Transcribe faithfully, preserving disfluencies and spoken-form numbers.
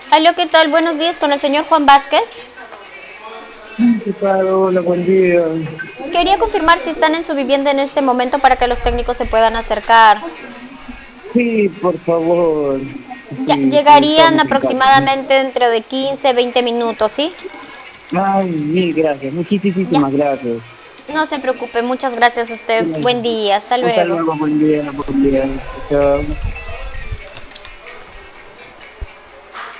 Aló, ¿qué tal? Buenos días con el señor Juan Vázquez. ¿Qué tal? Hola, buen día. Quería confirmar si están en su vivienda en este momento para que los técnicos se puedan acercar. Sí, por favor. Ya Sí, sí, llegarían estamos en casa. aproximadamente dentro de quince, veinte minutos, ¿sí? Ay, mil gracias, Ya. muchísimas gracias. No se preocupe, muchas gracias a usted. Buen día, hasta Hasta luego. luego, buen día, buen día. Chao.